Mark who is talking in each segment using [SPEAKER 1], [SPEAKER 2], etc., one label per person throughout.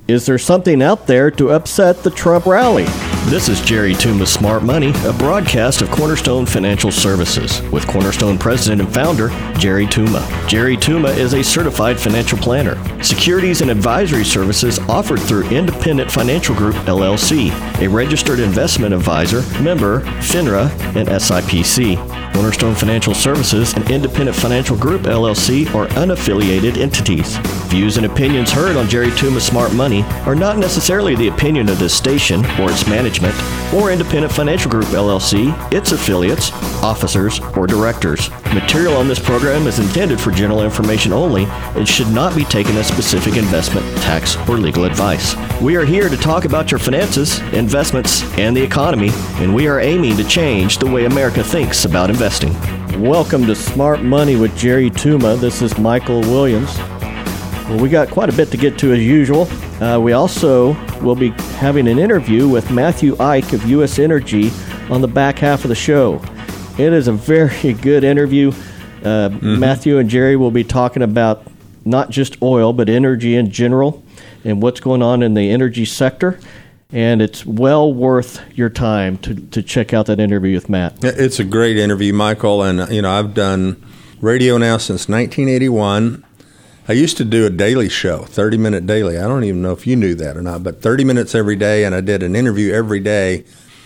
[SPEAKER 1] Is there something out there to upset the Trump rally? This is Jerry Tuma's Smart Money, a broadcast of Cornerstone Financial Services with Cornerstone President and Founder Jerry Tuma. Jerry Tuma is a certified financial planner. Securities and advisory services offered through Independent Financial Group, LLC, a registered investment advisor, member, FINRA, and SIPC. Cornerstone Financial Services and Independent Financial Group, LLC are unaffiliated entities. Views and opinions heard on Jerry Tuma's Smart Money are not necessarily the opinion of this station or its management or Independent Financial Group, LLC, its affiliates, officers, or directors. Material on this program is intended for general information only and should not be taken as specific investment, tax, or legal advice. We are here to talk about your finances, investments, and the economy, and we are aiming to change the way America thinks about investing. Welcome to Smart Money with Jerry Tuma. This is Michael Williams. Well, we got quite a bit to get to as usual. We also will be having an interview with Matthew Ike of U.S. Energy on the back half of the show. It is a very good interview. Matthew and Jerry will be talking about not just oil, but energy in general and what's going on in the energy sector. And it's well worth your time to check out that interview with Matt.
[SPEAKER 2] It's a great interview, Michael. And, I've done radio now since 1981. I used to do a daily show, 30-minute daily. I don't even know if you knew that or not, but 30 minutes every day, and I did an interview every day.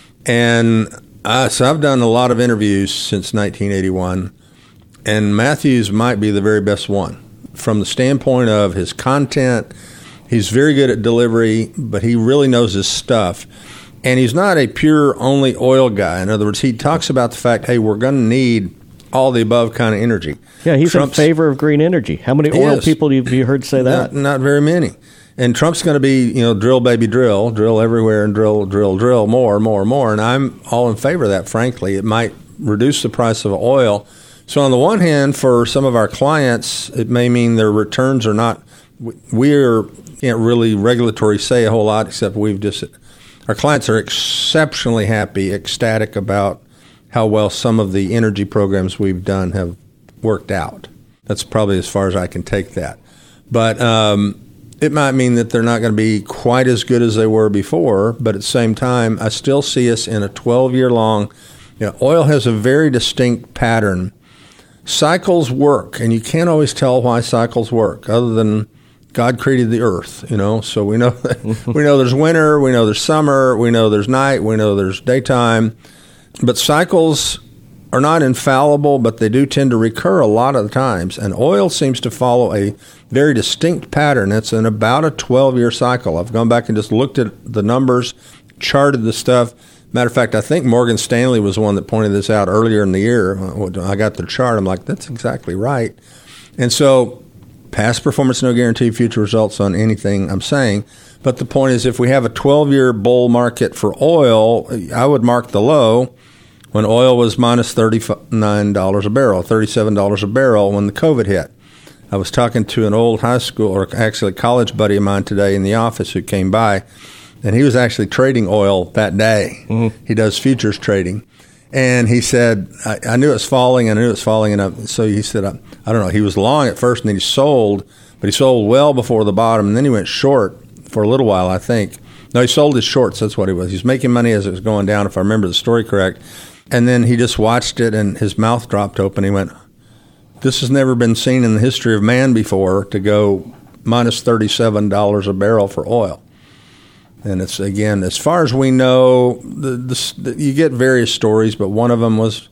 [SPEAKER 2] And so I've done a lot of interviews since 1981, and Matthew's might be the very best one. From the standpoint of his content, he's very good at delivery, but he really knows his stuff. And he's not a pure only oil guy. In other words, he talks about the fact, hey, we're going to need all the above kind of energy.
[SPEAKER 1] Yeah, he's in favor of green energy. How many oil people have you heard say that?
[SPEAKER 2] Not very many. And Trump's going to be, drill, baby, drill everywhere and drill, more. And I'm all in favor of that, frankly. It might reduce the price of oil. So on the one hand, for some of our clients, it may mean their returns are not, can't really regulatory say a whole lot, except our clients are exceptionally happy, ecstatic about how well some of the energy programs we've done have worked out. That's probably as far as I can take that. But it might mean that they're not going to be quite as good as they were before, but at the same time, I still see us in a 12-year long, oil has a very distinct pattern. Cycles work, and you can't always tell why cycles work, other than God created the earth, so we know there's winter, we know there's summer, we know there's night, we know there's daytime. But cycles are not infallible, but they do tend to recur a lot of the times. And oil seems to follow a very distinct pattern. It's in about a 12-year cycle. I've gone back and just looked at the numbers, charted the stuff. Matter of fact, I think Morgan Stanley was the one that pointed this out earlier in the year. I got the chart. I'm like, that's exactly right. And so past performance, no guarantee future results on anything I'm saying. But the point is, if we have a 12-year bull market for oil, I would mark the low when oil was minus $39 a barrel, $37 a barrel when the COVID hit. I was talking to an old high school, or actually college buddy of mine today in the office who came by, and he was actually trading oil that day. Mm-hmm. He does futures trading. And he said, I knew it was falling, and so he said, I don't know, he was long at first, and then he sold, but he sold well before the bottom, and then he went short for a little while, I think. No, he sold his shorts, that's what he was. He was making money as it was going down, if I remember the story correct. And then he just watched it, and his mouth dropped open. He went, this has never been seen in the history of man before, to go minus $37 a barrel for oil. And it's, again, as far as we know, you get various stories, but one of them was,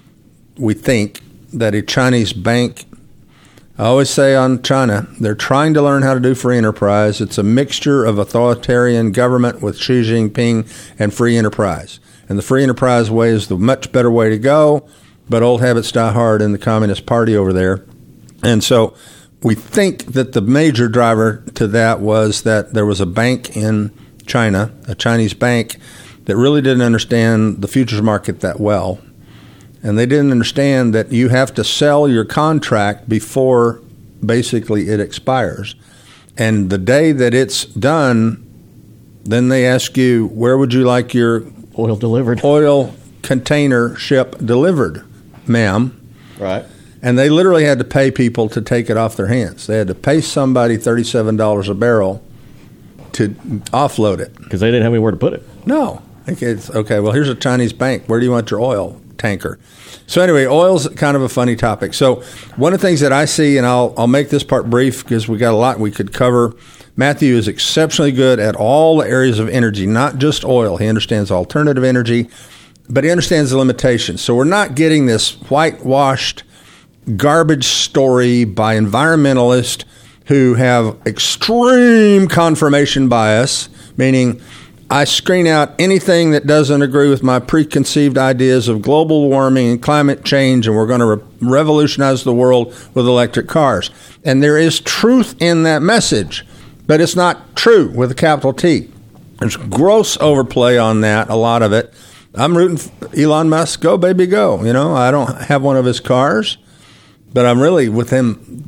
[SPEAKER 2] we think, that a Chinese bank, I always say on China, they're trying to learn how to do free enterprise. It's a mixture of authoritarian government with Xi Jinping and free enterprise. And the free enterprise way is the much better way to go, but old habits die hard in the Communist Party over there. And so we think that the major driver to that was that there was a bank in China, a Chinese bank, that really didn't understand the futures market that well. And they didn't understand that you have to sell your contract before basically it expires. And the day that it's done, then they ask you, where would you like your
[SPEAKER 1] oil delivered?
[SPEAKER 2] Oil container ship delivered, ma'am.
[SPEAKER 1] Right.
[SPEAKER 2] And they literally had to pay people to take it off their hands. They had to pay somebody $37 a barrel to offload it.
[SPEAKER 1] Because they didn't have anywhere to put it.
[SPEAKER 2] No. It's, okay, well, here's a Chinese bank. Where do you want your oil tanker? So anyway, oil's kind of a funny topic. So one of the things that I see, and I'll make this part brief because we got a lot we could cover. Matthew is exceptionally good at all the areas of energy, not just oil. He understands alternative energy, but he understands the limitations. So we're not getting this whitewashed garbage story by environmentalists who have extreme confirmation bias, meaning I screen out anything that doesn't agree with my preconceived ideas of global warming and climate change, and we're going to revolutionize the world with electric cars. And there is truth in that message, but it's not true with a capital T. There's gross overplay on that, a lot of it. I'm rooting for Elon Musk, go baby go. I don't have one of his cars, but I'm really with him,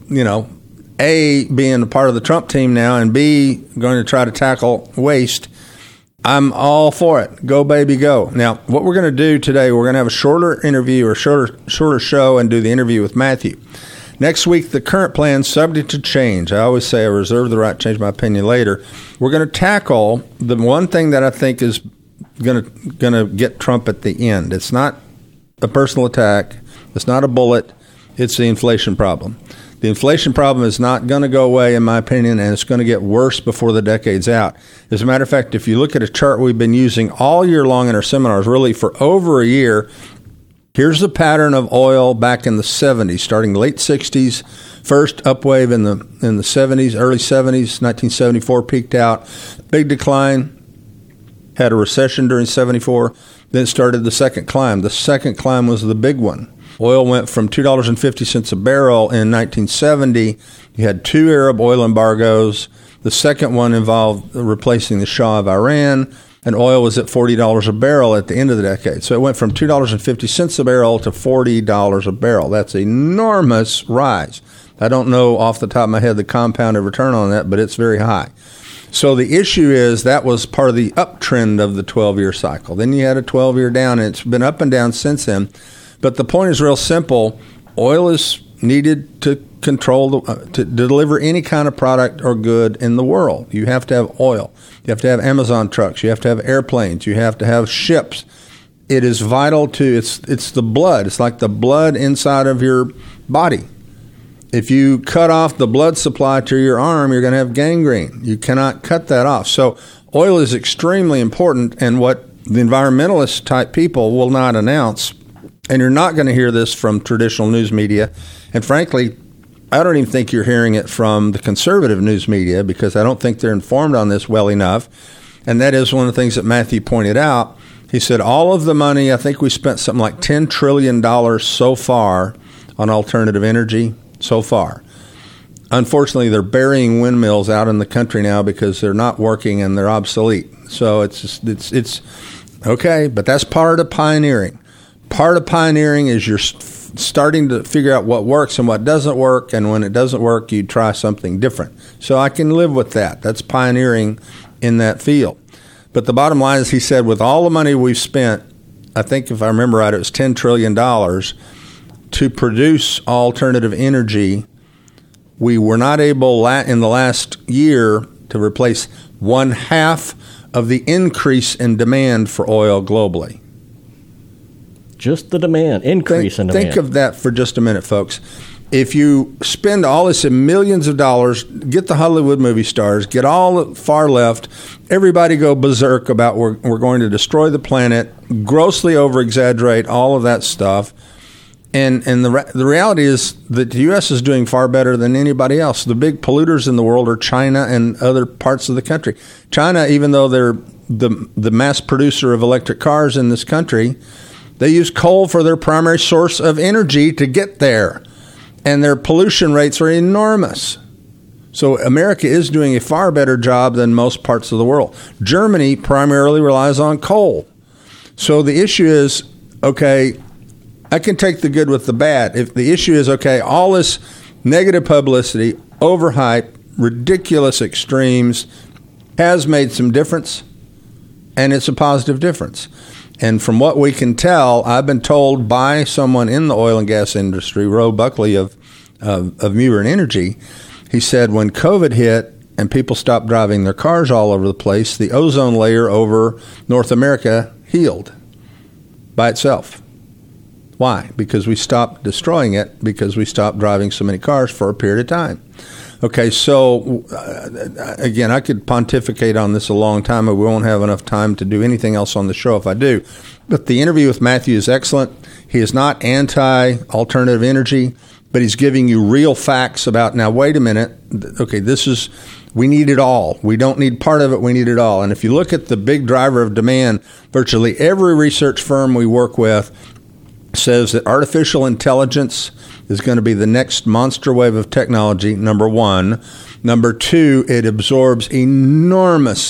[SPEAKER 2] A, being a part of the Trump team now, and B, going to try to tackle waste. I'm all for it. Go, baby, go. Now, what we're going to do today, we're going to have a shorter interview or shorter show and do the interview with Matthew. Next week, the current plan, subject to change. I always say I reserve the right to change my opinion later. We're going to tackle the one thing that I think is going to get Trump at the end. It's not a personal attack. It's not a bullet. It's the inflation problem. The inflation problem is not going to go away, in my opinion, and it's going to get worse before the decade's out. As a matter of fact, if you look at a chart we've been using all year long in our seminars, really for over a year, here's the pattern of oil back in the 70s, starting late 60s, first upwave in the 70s, early 70s, 1974 peaked out, big decline, had a recession during 74, then started the second climb. The second climb was the big one. Oil went from $2.50 a barrel in 1970. You had 2 Arab oil embargoes. The second one involved replacing the Shah of Iran, and oil was at $40 a barrel at the end of the decade. So it went from $2.50 a barrel to $40 a barrel. That's an enormous rise. I don't know off the top of my head the compounded return on that, but it's very high. So the issue is that was part of the uptrend of the 12-year cycle. Then you had a 12-year down, and it's been up and down since then. But the point is real simple. Oil is needed to control, to deliver any kind of product or good in the world. You have to have oil. You have to have Amazon trucks. You have to have airplanes. You have to have ships. It is vital to, it's the blood. It's like the blood inside of your body. If you cut off the blood supply to your arm, you're going to have gangrene. You cannot cut that off. So oil is extremely important, and what the environmentalist type people will not announce, and you're not going to hear this from traditional news media. And frankly, I don't even think you're hearing it from the conservative news media because I don't think they're informed on this well enough. And that is one of the things that Matthew pointed out. He said all of the money, I think we spent something like $10 trillion so far on alternative energy so far. Unfortunately, they're burying windmills out in the country now because they're not working and they're obsolete. So it's okay, but that's part of pioneering. Part of pioneering is you're starting to figure out what works and what doesn't work, and when it doesn't work, you try something different. So I can live with that. That's pioneering in that field. But the bottom line is, he said, with all the money we've spent, I think if I remember right, it was $10 trillion to produce alternative energy. We were not able in the last year to replace 1/2 of the increase in demand for oil globally.
[SPEAKER 1] Just the demand, increase in demand.
[SPEAKER 2] Think of that for just a minute, folks. If you spend all this in millions of dollars, get the Hollywood movie stars, get all the far left, everybody go berserk about we're going to destroy the planet, grossly over-exaggerate all of that stuff. And the reality is that the U.S. is doing far better than anybody else. The big polluters in the world are China and other parts of the country. China, even though they're the mass producer of electric cars in this country, they use coal for their primary source of energy to get there. And their pollution rates are enormous. So America is doing a far better job than most parts of the world. Germany primarily relies on coal. So the issue is, okay, I can take the good with the bad. If the issue is, okay, all this negative publicity, overhype, ridiculous extremes has made some difference, and it's a positive difference. And from what we can tell, I've been told by someone in the oil and gas industry, Roe Buckley of Mewbourne Energy, he said when COVID hit, and people stopped driving their cars all over the place, the ozone layer over North America healed by itself. Why? Because we stopped destroying it, because we stopped driving so many cars for a period of time. Okay, so again, I could pontificate on this a long time, but we won't have enough time to do anything else on the show if I do. But the interview with Matthew is excellent. He is not anti-alternative energy, but he's giving you real facts about, now, wait a minute, okay, we need it all. We don't need part of it, we need it all. And if you look at the big driver of demand, virtually every research firm we work with says that artificial intelligence is going to be the next monster wave of technology, number one. Number two, it absorbs enormous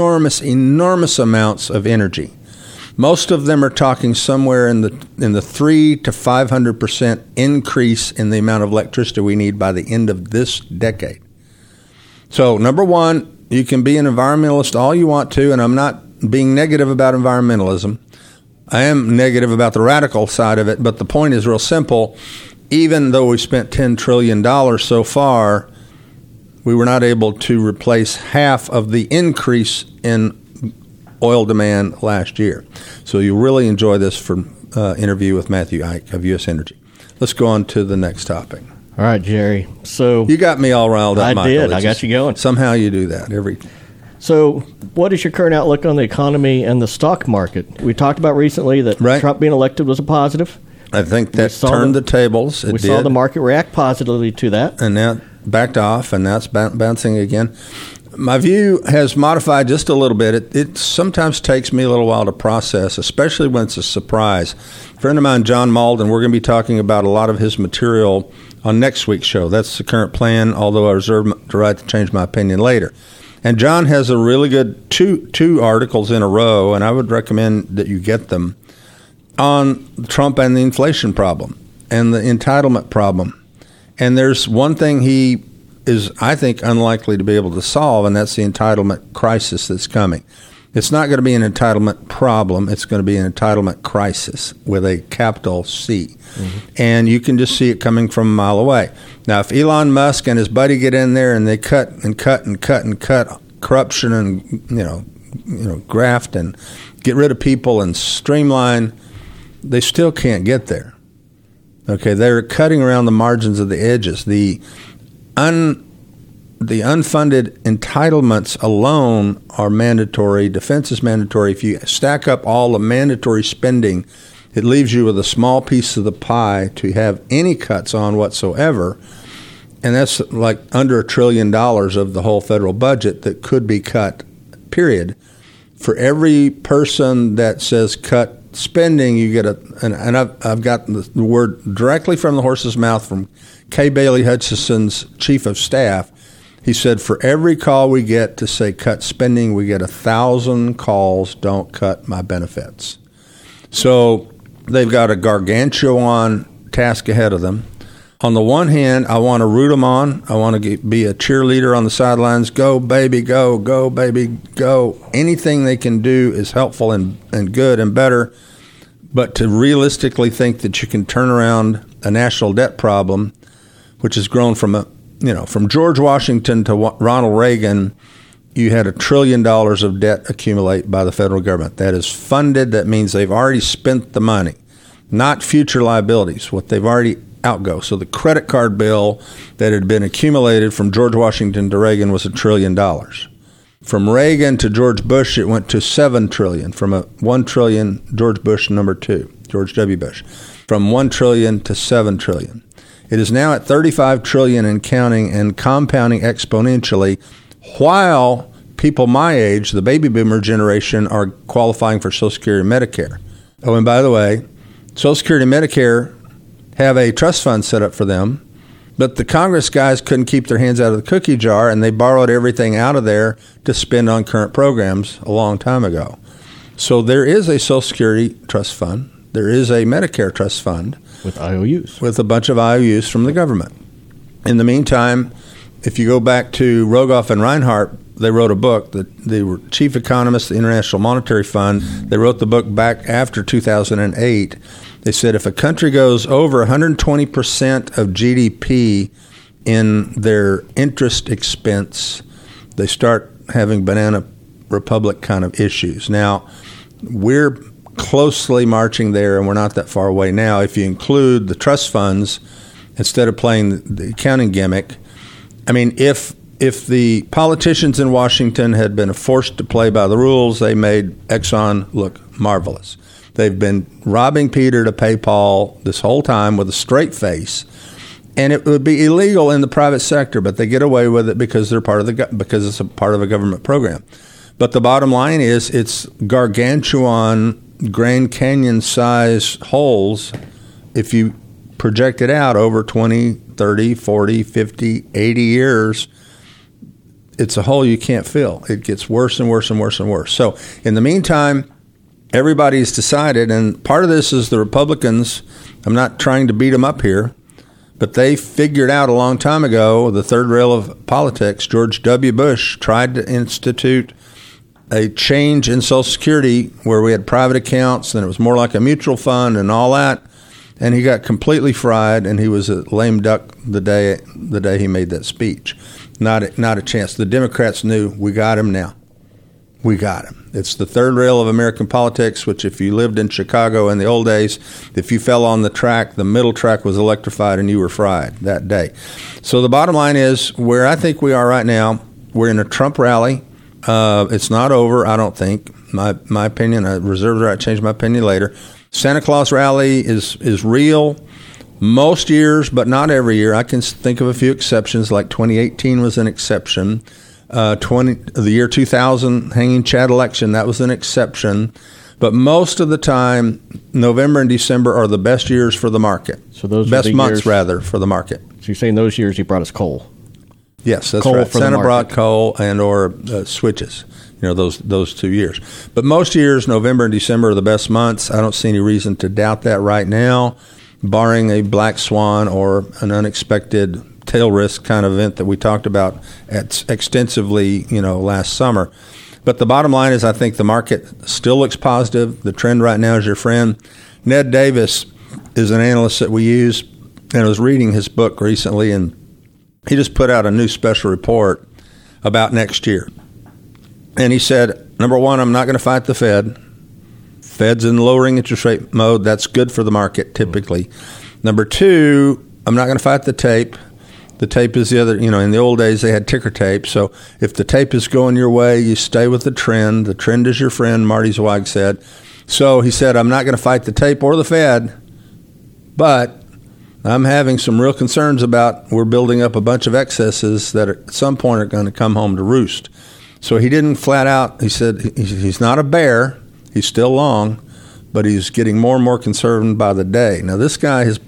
[SPEAKER 2] amounts of energy. Most of them are talking somewhere in the 300 to 500% increase in the amount of electricity we need by the end of this decade. So, number one, you can be an environmentalist all you want to, and I'm not being negative about environmentalism. I am negative about the radical side of it, but the point is real simple. Even though we spent $10 trillion so far, we were not able to replace half of the increase in oil demand last year. So you really enjoy this interview with Matthew Ike of U.S. Energy. Let's go on to the next topic.
[SPEAKER 1] All right, Jerry. So
[SPEAKER 2] you got me all riled up, Michael.
[SPEAKER 1] I did. I got you going.
[SPEAKER 2] Somehow you do that.
[SPEAKER 1] So what is your current outlook on the economy and the stock market? We talked about recently that Trump being elected was a positive.
[SPEAKER 2] I think that turned the tables.
[SPEAKER 1] We saw the market react positively to that.
[SPEAKER 2] And now backed off, and now it's bouncing again. My view has modified just a little bit. It sometimes takes me a little while to process, especially when it's a surprise. A friend of mine, John Malden, we're going to be talking about a lot of his material on next week's show. That's the current plan, although I reserve the right to change my opinion later. And John has a really good two articles in a row, and I would recommend that you get them, on Trump and the inflation problem and the entitlement problem. And there's one thing he is, I think, unlikely to be able to solve, and that's the entitlement crisis that's coming. It's not going to be an entitlement problem. It's going to be an entitlement crisis with a capital C. Mm-hmm. And you can just see it coming from a mile away. Now, if Elon Musk and his buddy get in there and they cut corruption and graft and get rid of people and streamline, they still can't get there. Okay, they're cutting around the margins of the edges. The unfunded entitlements alone are mandatory. Defense is mandatory. If you stack up all the mandatory spending, it leaves you with a small piece of the pie to have any cuts on whatsoever. And that's like under $1 trillion of the whole federal budget that could be cut, period. For every person that says cut spending, you get and I've got the word directly from the horse's mouth from Kay Bailey Hutchison's chief of staff. He said, for every call we get to say cut spending, we get 1,000 calls, don't cut my benefits. So they've got a gargantuan task ahead of them. On the one hand, I want to root them on. I want to be a cheerleader on the sidelines. Go, baby, go. Go, baby, go. Anything they can do is helpful and good and better. But to realistically think that you can turn around a national debt problem, which has grown from George Washington to Ronald Reagan, you had $1 trillion of debt accumulate by the federal government. That is funded. That means they've already spent the money, not future liabilities, what they've already outgo. So the credit card bill that had been accumulated from George Washington to Reagan was $1 trillion. From Reagan to George Bush, it went to $7 trillion. From $1 trillion, George Bush number 2, George W. Bush. From $1 trillion to $7 trillion. It is now at $35 trillion and counting and compounding exponentially, while people my age, the baby boomer generation, are qualifying for Social Security and Medicare. Oh, and by the way, Social Security and Medicare have a trust fund set up for them, but the Congress guys couldn't keep their hands out of the cookie jar, and they borrowed everything out of there to spend on current programs a long time ago. So there is a Social Security trust fund. There is a Medicare trust fund.
[SPEAKER 1] With IOUs.
[SPEAKER 2] With a bunch of IOUs from the government. In the meantime, if you go back to Rogoff and Reinhardt, they wrote a book. They were chief economists of the International Monetary Fund. They wrote the book back after 2008. They said if a country goes over 120% of GDP in their interest expense, they start having banana republic kind of issues. Now, we're closely marching there, and we're not that far away now. If you include the trust funds, instead of playing the accounting gimmick, I mean, if the politicians in Washington had been forced to play by the rules, they made Exxon look marvelous. They've been robbing Peter to pay Paul this whole time with a straight face, and it would be illegal in the private sector, but they get away with it because because it's a part of a government program. But the bottom line is, it's gargantuan, Grand Canyon-size holes. If you project it out over 20, 30, 40, 50, 80 years, it's a hole you can't fill. It gets worse and worse and worse and worse. So in the meantime, everybody's decided, and part of this is the Republicans. I'm not trying to beat them up here, but they figured out a long time ago, the third rail of politics. George W. Bush tried to institute a change in Social Security where we had private accounts and it was more like a mutual fund and all that. And he got completely fried, and he was a lame duck the day he made that speech. Not a chance. The Democrats knew, we got him now. We got him. It's the third rail of American politics, which if you lived in Chicago in the old days, if you fell on the track, the middle track was electrified and you were fried that day. So the bottom line is, where I think we are right now, we're in a Trump rally. It's not over, I don't think. My opinion, I reserve the right to change my opinion later. Santa Claus rally is real most years, but not every year. I can think of a few exceptions, like 2018 was an exception. The year 2000 hanging Chad election, that was an exception. But most of the time, November and December are the best years for the market.
[SPEAKER 1] So those
[SPEAKER 2] best
[SPEAKER 1] are the
[SPEAKER 2] months,
[SPEAKER 1] years,
[SPEAKER 2] rather, for the market.
[SPEAKER 1] So you're saying those years he brought us coal?
[SPEAKER 2] Yes, that's
[SPEAKER 1] coal
[SPEAKER 2] right.
[SPEAKER 1] For
[SPEAKER 2] Santa
[SPEAKER 1] the
[SPEAKER 2] brought coal and or switches. Those 2 years. But most years, November and December are the best months. I don't see any reason to doubt that right now, barring a black swan or an unexpected tail risk kind of event that we talked about extensively, last summer. But the bottom line is, I think the market still looks positive. The trend right now is your friend. Ned Davis is an analyst that we use, and I was reading his book recently, and he just put out a new special report about next year. And he said, number one, I'm not going to fight the Fed. Fed's in lowering interest rate mode. That's good for the market, typically. Number two, I'm not going to fight the tape. The tape is the other, in the old days they had ticker tape. So if the tape is going your way, you stay with the trend. The trend is your friend, Marty Zweig said. So he said, I'm not going to fight the tape or the Fed, but I'm having some real concerns about we're building up a bunch of excesses that at some point are going to come home to roost. So he didn't flat out, he said he's not a bear, he's still long, but he's getting more and more concerned by the day. Now this guy, his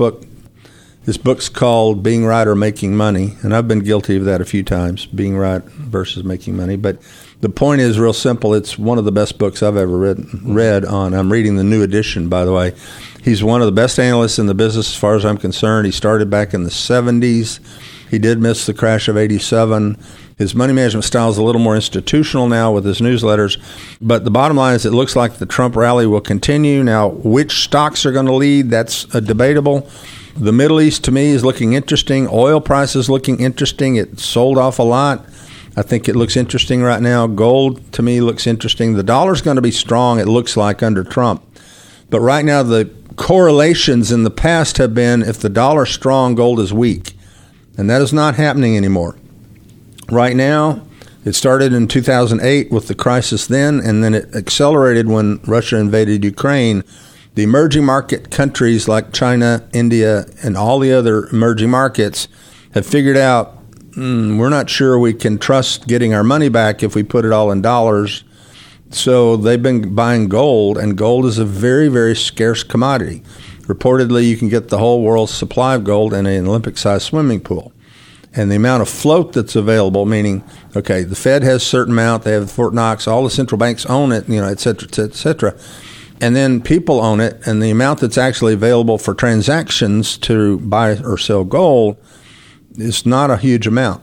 [SPEAKER 2] book's called Being Right or Making Money, and I've been guilty of that a few times, being right versus making money. But the point is real simple. It's one of the best books I've ever read on. I'm reading the new edition, by the way. He's one of the best analysts in the business as far as I'm concerned. He started back in the 70s. He did miss the crash of 87. His money management style is a little more institutional now with his newsletters. But the bottom line is it looks like the Trump rally will continue. Now, which stocks are going to lead, that's debatable. The Middle East, to me, is looking interesting. Oil prices looking interesting. It sold off a lot. I think it looks interesting right now. Gold, to me, looks interesting. The dollar's going to be strong, it looks like, under Trump. But right now, the correlations in the past have been if the dollar's strong, gold is weak. And that is not happening anymore. Right now, it started in 2008 with the crisis then, and then it accelerated when Russia invaded Ukraine. The emerging market countries like China, India, and all the other emerging markets have figured out we're not sure we can trust getting our money back if we put it all in dollars. So they've been buying gold, and gold is a very, very scarce commodity. Reportedly, you can get the whole world's supply of gold in an Olympic-sized swimming pool. And the amount of float that's available, meaning, okay, the Fed has a certain amount, they have Fort Knox, all the central banks own it, et cetera, et cetera. And then people own it, and the amount that's actually available for transactions to buy or sell gold is not a huge amount.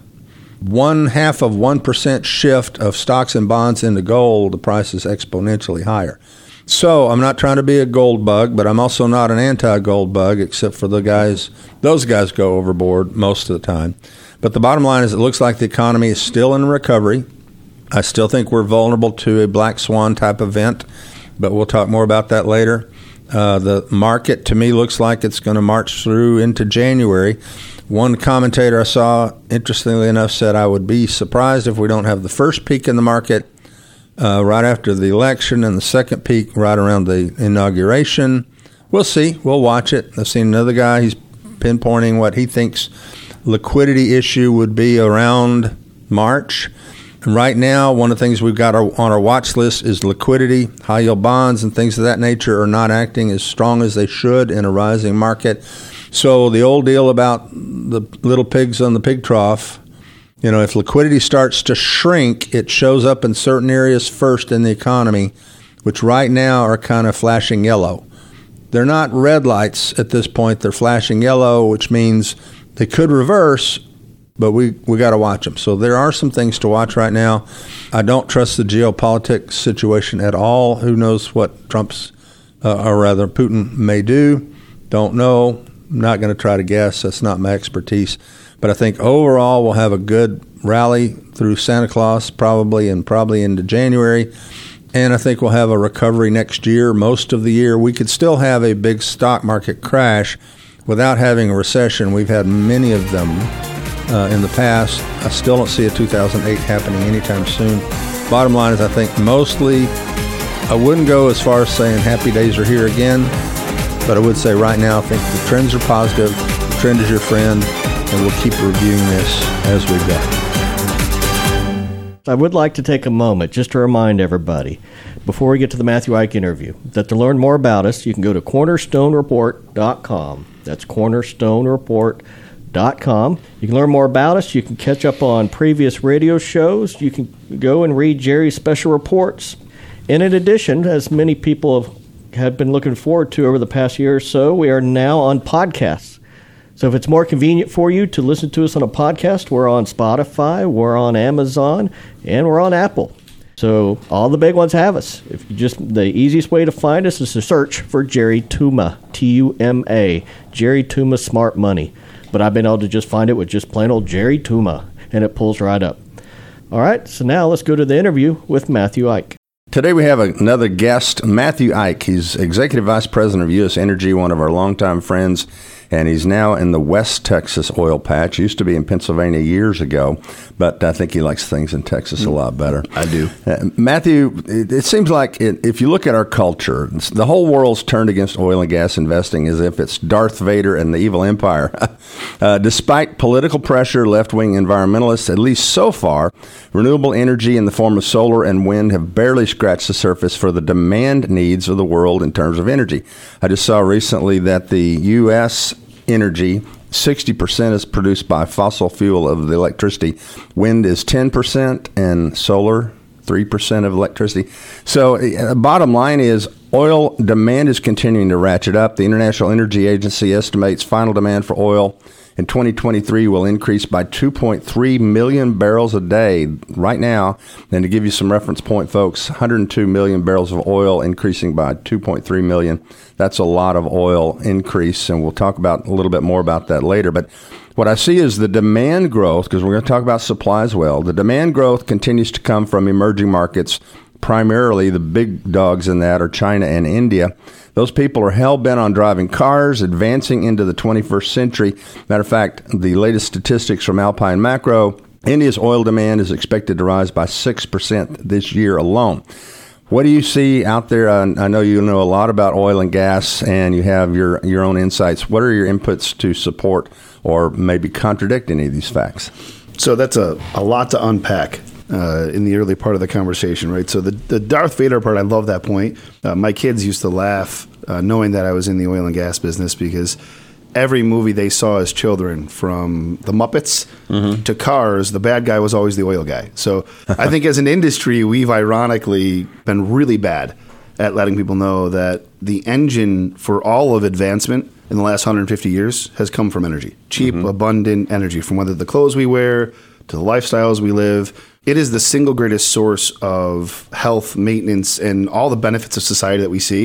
[SPEAKER 2] 0.5% shift of stocks and bonds into gold, the price is exponentially higher. So I'm not trying to be a gold bug, but I'm also not an anti-gold bug, except for those guys go overboard most of the time. But the bottom line is it looks like the economy is still in recovery. I still think we're vulnerable to a black swan type event, but we'll talk more about that later. The market, to me, looks like it's going to march through into January. One commentator I saw, interestingly enough, said I would be surprised if we don't have the first peak in the market right after the election and the second peak right around the inauguration. We'll see. We'll watch it. I've seen another guy. He's pinpointing what he thinks liquidity issue would be around March. And right now, one of the things we've got on our watch list is liquidity. High-yield bonds and things of that nature are not acting as strong as they should in a rising market. So the old deal about the little pigs on the pig trough, if liquidity starts to shrink, it shows up in certain areas first in the economy, which right now are kind of flashing yellow. They're not red lights at this point. They're flashing yellow, which means they could reverse, but we got to watch them. So there are some things to watch right now. I don't trust the geopolitics situation at all. Who knows what Putin may do? Don't know. I'm not going to try to guess. That's not my expertise. But I think overall we'll have a good rally through Santa Claus probably into January. And I think we'll have a recovery next year, most of the year. We could still have a big stock market crash without having a recession. We've had many of them in the past. I still don't see a 2008 happening anytime soon. Bottom line is I think mostly, I wouldn't go as far as saying happy days are here again, but I would say right now I think the trends are positive, the trend is your friend, and we'll keep reviewing this as we go.
[SPEAKER 1] I would like to take a moment just to remind everybody, before we get to the Matthew Ike interview, that to learn more about us, you can go to cornerstonereport.com. That's cornerstonereport.com. You can learn more about us. You can catch up on previous radio shows. You can go and read Jerry's special reports. And in addition, as many people have been looking forward to over the past year or so, we are now on podcasts. So if it's more convenient for you to listen to us on a podcast, we're on Spotify, we're on Amazon, and we're on Apple. So all the big ones have us. The easiest way to find us is to search for Jerry Tuma, T-U-M-A, Jerry Tuma Smart Money. But I've been able to just find it with just plain old Jerry Tuma, and it pulls right up. All right, so now let's go to the interview with Matthew Ike.
[SPEAKER 3] Today we have another guest, Matthew Ike. He's Executive Vice President of U.S. Energy, one of our longtime friends, and he's now in the West Texas oil patch. Used to be in Pennsylvania years ago, but I think he likes things in Texas a lot better.
[SPEAKER 4] I do.
[SPEAKER 3] Matthew, it seems like if you look at our culture, the whole world's turned against oil and gas investing as if it's Darth Vader and the evil empire. Despite political pressure, left-wing environmentalists, at least so far, renewable energy in the form of solar and wind have barely scratched the surface for the demand needs of the world in terms of energy. I just saw recently that the U.S. energy, 60% is produced by fossil fuel of the electricity. Wind is 10% and solar 3% of electricity. So bottom line is oil demand is continuing to ratchet up. The International Energy Agency estimates final demand for oil in 2023 will increase by 2.3 million barrels a day right now. And to give you some reference point, folks, 102 million barrels of oil increasing by 2.3 million. That's a lot of oil increase, and we'll talk about a little bit more about that later. But what I see is the demand growth, because we're going to talk about supply as well. The demand growth continues to come from emerging markets. Primarily, the big dogs in that are China and India. Those people are hell-bent on driving cars, advancing into the 21st century. Matter of fact, the latest statistics from Alpine Macro, India's oil demand is expected to rise by 6% this year alone. What do you see out there? I know you know a lot about oil and gas, and you have your own insights. What are your inputs to support or maybe contradict any of these facts?
[SPEAKER 4] So that's a lot to unpack in the early part of the conversation, right? So the Darth Vader part, I love that point. My kids used to laugh knowing that I was in the oil and gas business because every movie they saw as children, from the Muppets to Cars, the bad guy was always the oil guy. So I think as an industry, we've ironically been really bad at letting people know that the engine for all of advancement in the last 150 years has come from energy. Cheap, abundant energy, from whether the clothes we wear to the lifestyles we live. It is the single greatest source of health, maintenance, and all the benefits of society that we see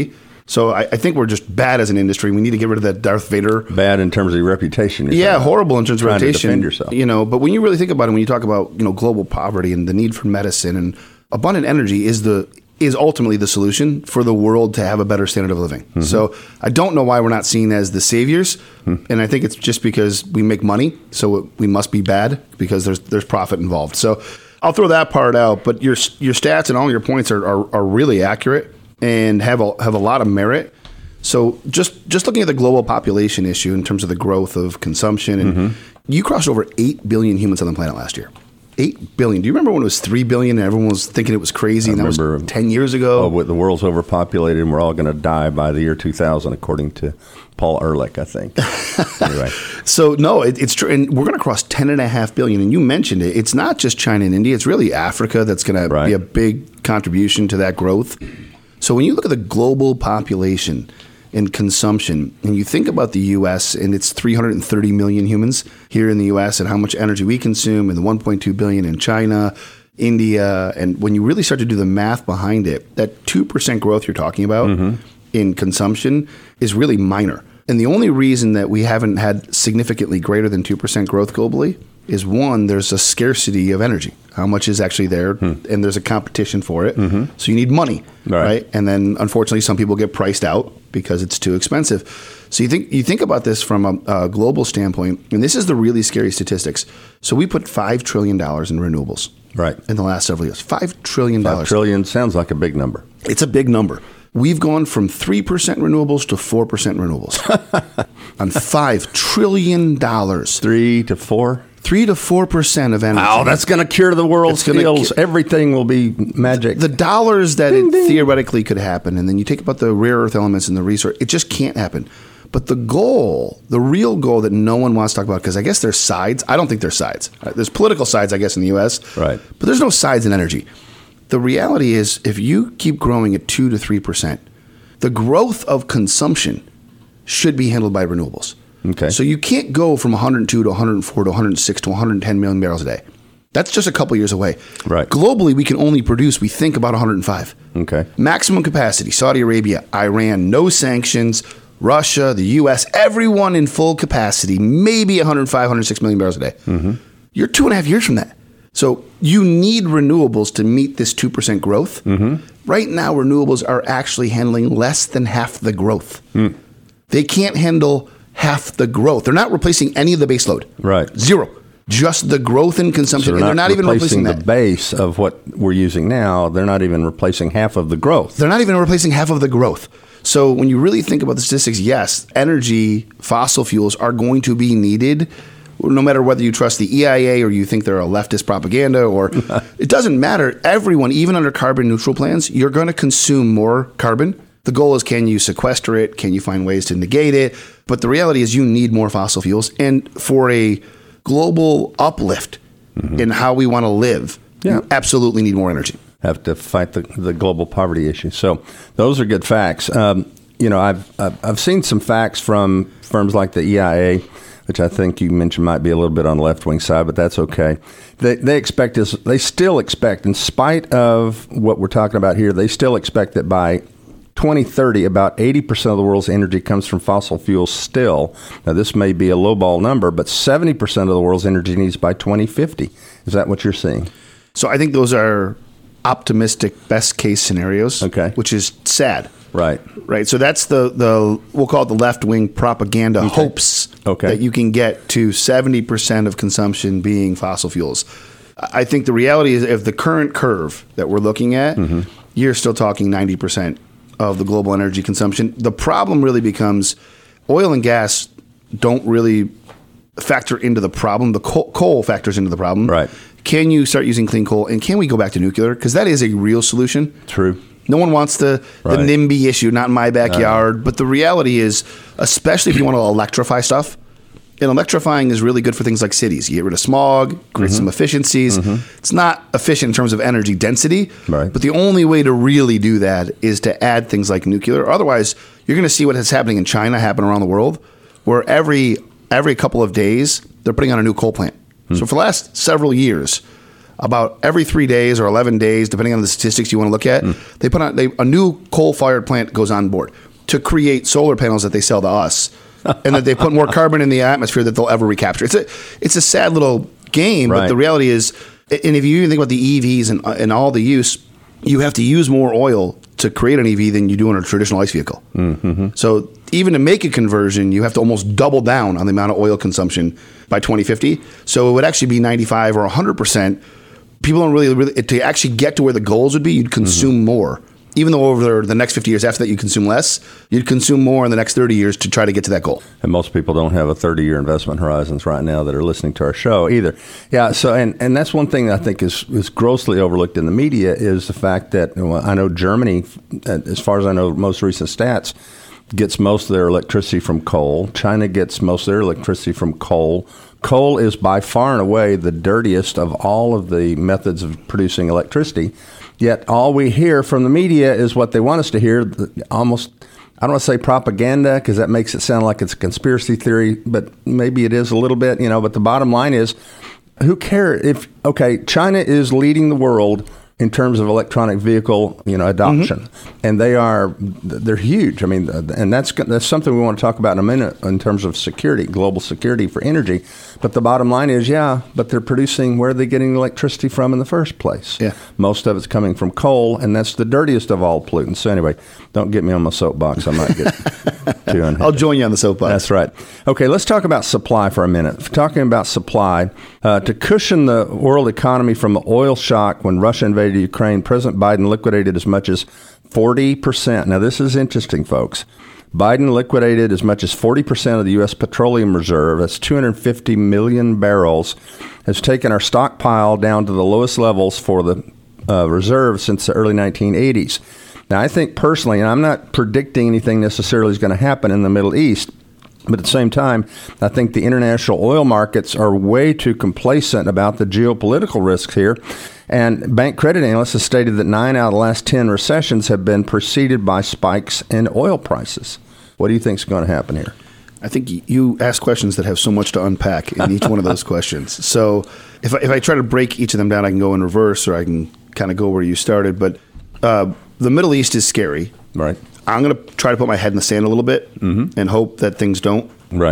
[SPEAKER 4] So I think we're just bad as an industry. We need to get rid of that Darth Vader.
[SPEAKER 2] Bad in terms of your reputation.
[SPEAKER 4] Yeah, horrible in terms of reputation.
[SPEAKER 2] Trying to defend yourself.
[SPEAKER 4] You know, but when you really think about it, when you talk about, you know, global poverty and the need for medicine, and abundant energy is ultimately the solution for the world to have a better standard of living. Mm-hmm. So I don't know why we're not seen as the saviors, and I think it's just because we make money, so we must be bad because there's profit involved. So I'll throw that part out, but your stats and all your points are really accurate and have a lot of merit. So just looking at the global population issue in terms of the growth of consumption, and you crossed over 8 billion humans on the planet last year. 8 billion. Do you remember when it was 3 billion and everyone was thinking it was crazy? And that was 10 years ago.
[SPEAKER 2] Oh, the world's overpopulated and we're all going to die by the year 2000, according to Paul Ehrlich, I think. Anyway.
[SPEAKER 4] So, no, it's true. And we're going to cross 10.5 billion. And you mentioned it. It's not just China and India. It's really Africa that's going to be a big contribution to that growth. So when you look at the global population and consumption, and you think about the U.S. and its 330 million humans here in the U.S. and how much energy we consume, and the 1.2 billion in China, India, and when you really start to do the math behind it, that 2% growth you're talking about in consumption is really minor. And the only reason that we haven't had significantly greater than 2% growth globally is, one, there's a scarcity of energy. How much is actually there? And there's a competition for it. So you need money, right? And then, unfortunately, some people get priced out because it's too expensive. So you think about this from a global standpoint, and this is the really scary statistics. So we put $5 trillion in renewables in the last several years. $5 trillion.
[SPEAKER 2] $5 trillion sounds like a big number.
[SPEAKER 4] It's a big number. We've gone from 3% renewables to 4% renewables on $5 trillion.
[SPEAKER 2] 3 to 4?
[SPEAKER 4] 3 to 4% of energy.
[SPEAKER 2] Wow, that's going to cure the world's ills. Everything will be magic.
[SPEAKER 4] The dollars that theoretically could happen, and then you take about the rare earth elements and the resource, it just can't happen. But the goal, the real goal that no one wants to talk about, because I guess there's sides. I don't think there's sides. There's political sides, I guess, in the U.S.
[SPEAKER 2] Right.
[SPEAKER 4] But there's no sides in energy. The reality is, if you keep growing at 2 to 3%, the growth of consumption should be handled by renewables.
[SPEAKER 2] Okay.
[SPEAKER 4] So you can't go from 102 to 104 to 106 to 110 million barrels a day. That's just a couple years away.
[SPEAKER 2] Right.
[SPEAKER 4] Globally, we can only produce, we think, about 105.
[SPEAKER 2] Okay.
[SPEAKER 4] Maximum capacity, Saudi Arabia, Iran, no sanctions, Russia, the U.S., everyone in full capacity, maybe 105, 106 million barrels a day. You're 2.5 years from that. So you need renewables to meet this 2% growth. Right now, renewables are actually handling less than half the growth. They can't handle half the growth. They're not replacing any of the base load.
[SPEAKER 2] Right.
[SPEAKER 4] Zero. Just the growth in consumption.
[SPEAKER 2] So
[SPEAKER 4] and they're not even replacing
[SPEAKER 2] the
[SPEAKER 4] that.
[SPEAKER 2] base of what we're using now. They're not even replacing half of the growth.
[SPEAKER 4] They're not even replacing half of the growth. So when you really think about the statistics, yes, energy, fossil fuels are going to be needed, no matter whether you trust the EIA or you think they're a leftist propaganda, or it doesn't matter. Everyone, even under carbon neutral plans, you're going to consume more carbon. The goal is, can you sequester it? Can you find ways to negate it? But the reality is you need more fossil fuels. And for a global uplift in how we want to live, you absolutely need more energy.
[SPEAKER 2] Have to fight the global poverty issue. So those are good facts. I've seen some facts from firms like the EIA, which I think you mentioned might be a little bit on the left-wing side, but that's okay. They still expect, in spite of what we're talking about here, they still expect that by 2030, about 80% of the world's energy comes from fossil fuels still. Now, this may be a lowball number, but 70% of the world's energy needs by 2050. Is that what you're seeing?
[SPEAKER 4] So I think those are optimistic best-case scenarios, which is sad.
[SPEAKER 2] Right.
[SPEAKER 4] So that's the we'll call it the left-wing propaganda hopes that you can get to 70% of consumption being fossil fuels. I think the reality is, if the current curve that we're looking at, you're still talking 90% of the global energy consumption. The problem really becomes oil and gas don't really factor into the problem. The coal factors into the problem.
[SPEAKER 2] Right.
[SPEAKER 4] Can you start using clean coal? And can we go back to nuclear? Because that is a real solution.
[SPEAKER 2] True.
[SPEAKER 4] No one wants the NIMBY issue, not in my backyard. But the reality is, especially if you want to electrify stuff, and electrifying is really good for things like cities. You get rid of smog, create some efficiencies. It's not efficient in terms of energy density, but the only way to really do that is to add things like nuclear. Otherwise, you're going to see what is happening in China happen around the world, where every couple of days, they're putting on a new coal plant. So for the last several years, about every 3 days or 11 days, depending on the statistics you want to look at, they put on a new coal-fired plant goes on board. to create solar panels that they sell to us, and that they put more carbon in the atmosphere that they'll ever recapture. It's a sad little game, but the reality is, and if you even think about the EVs and all the use, you have to use more oil to create an EV than you do in a traditional ICE vehicle. Mm-hmm. So even to make a conversion, you have to almost double down on the amount of oil consumption by 2050. So it would actually be 95 or 100%. People don't really to actually get to where the goals would be, you'd consume more. Even though over the next 50 years after that you consume less, you'd consume more in the next 30 years to try to get to that goal.
[SPEAKER 3] And most people don't have a 30-year investment horizons right now that are listening to our show either. Yeah, so and that's one thing that I think is grossly overlooked in the media is the fact that I know Germany, as far as I know, most recent stats, gets most of their electricity from coal. China gets most of their electricity from coal. Coal is by far and away the dirtiest of all of the methods of producing electricity. Yet all we hear from the media is what they want us to hear, almost, I don't want to say propaganda because that makes it sound like it's a conspiracy theory, but maybe it is a little bit, but the bottom line is, who cares China is leading the world in terms of electronic vehicle, adoption, and they're huge. I mean, and that's something we want to talk about in a minute in terms of security, global security for energy. But the bottom line is, but they're producing, where are they getting electricity from in the first place? Yeah, most of it's coming from coal, and that's the dirtiest of all pollutants. So anyway, don't get me on my soapbox. I might get too unhappy.
[SPEAKER 4] I'll join you on the soapbox.
[SPEAKER 3] That's right. Okay, let's talk about supply for a minute. Talking about supply, to cushion the world economy from the oil shock when Russia invaded Ukraine, President Biden liquidated as much as 40%. Now, this is interesting, folks. Biden liquidated as much as 40% of the U.S. petroleum reserve. That's 250 million barrels. Has taken our stockpile down to the lowest levels for the reserve since the early 1980s. Now, I think personally, and I'm not predicting anything necessarily is going to happen in the Middle East, but at the same time, I think the international oil markets are way too complacent about the geopolitical risks here. And bank credit analysts have stated that 9 out of the last 10 recessions have been preceded by spikes in oil prices. What do you think is going to happen here?
[SPEAKER 4] I think you ask questions that have so much to unpack in each one of those questions. So if I try to break each of them down, I can go in reverse, or I can kind of go where you started. But the Middle East is scary.
[SPEAKER 3] Right.
[SPEAKER 4] I'm going to try to put my head in the sand a little bit and hope that things don't